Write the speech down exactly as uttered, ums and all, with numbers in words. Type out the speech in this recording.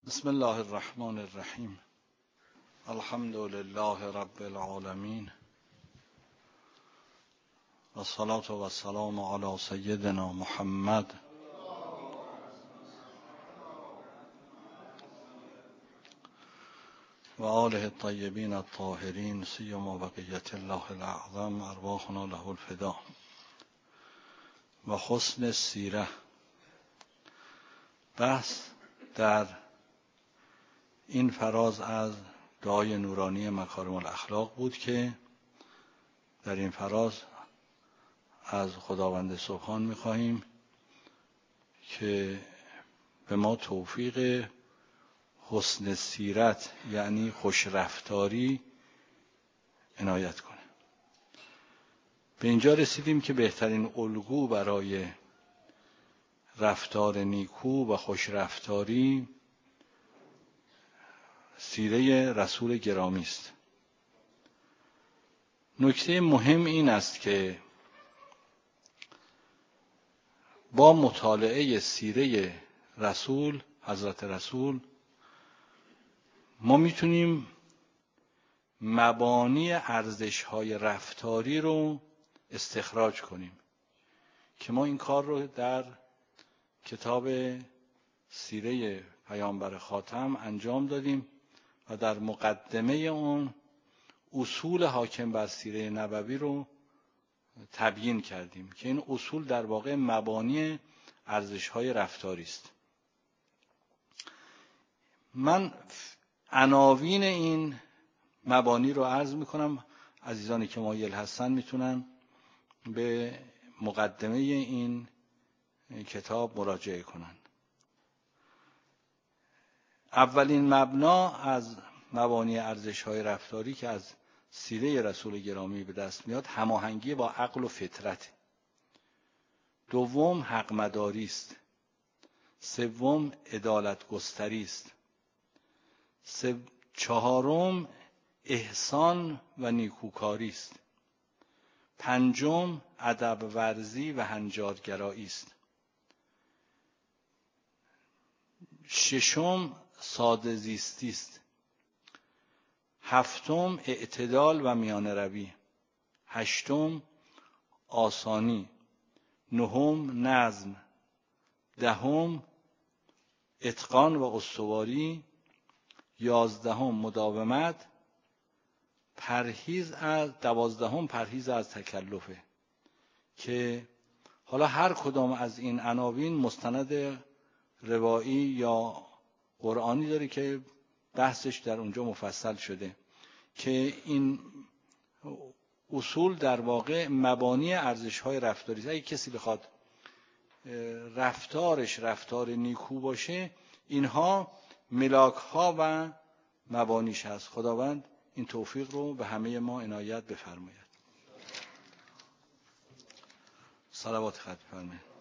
بسم الله الرحمن الرحیم. الحمد لله رب العالمین و الصلاة و السلام علی سیدنا محمد و آله الطیبین الطاهرین سیما بقیت الله الاعظم ارواحنا له الفدا. و حسن السیره. بحث در این فراز از دعای نورانی مکارم الاخلاق بود که در این فراز از خداوند سبحان می‌خواهیم که به ما توفیق حسن سیرت یعنی خوش رفتاری عنایت کنه. به اینجا رسیدیم که بهترین الگو برای رفتار نیکو و خوش رفتاری سیره رسول گرامی است. نکته مهم این است که با مطالعه سیره رسول حضرت رسول ما میتونیم مبانی ارزش‌های رفتاری رو استخراج کنیم که ما این کار رو در کتاب سیره پیامبر خاتم انجام دادیم و در مقدمه اون اصول حاکم بر سیره نبوی رو تبیین کردیم که این اصول در واقع مبانی ارزش‌های رفتاری است. من عناوین این مبانی رو عرض می‌کنم. عزیزانی که مایل هستن میتونن به مقدمه این کتاب مراجعه کنن. اولین مبنا از مبانی ارزش‌های رفتاری که از سیره رسول گرامی به دست میاد هماهنگی با عقل و فطرت. دوم حق مداری است. سوم عدالت گستری است. چهارم احسان و نیکوکاری است. پنجم ادب ورزی و هنجارگرایی است. ششم ساده زیستی است. هفتم اعتدال و میانه روی. هشتم آسانی. نهم نظم. دهم اتقان و استواری. یازدهم مداومت. پرهیز از دوازدهم پرهیز از تکلفه که حالا هر کدام از این عناوین مستند روایی یا قرآنی داره که بحثش در اونجا مفصل شده که این اصول در واقع مبانی ارزش‌های رفتاری است. اگه کسی بخواد رفتارش رفتار نیکو باشه اینها ملاک‌ها و مبانیش هست. خداوند این توفیق رو به همه ما عنایت بفرماید. صلوات خط بفرمایید.